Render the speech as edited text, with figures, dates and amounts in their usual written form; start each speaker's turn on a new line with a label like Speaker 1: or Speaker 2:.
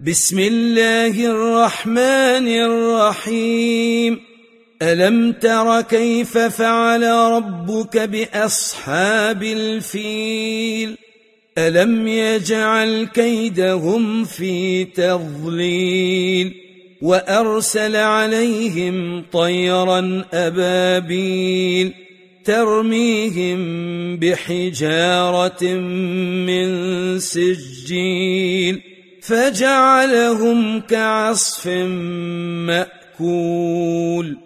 Speaker 1: بسم الله الرحمن الرحيم. ألم تر كيف فعل ربك بأصحاب الفيل؟ ألم يجعل كيدهم في تضليل وأرسل عليهم طيرا أبابيل ترميهم بحجارة من سجيل فجعلهم كعصف مأكول.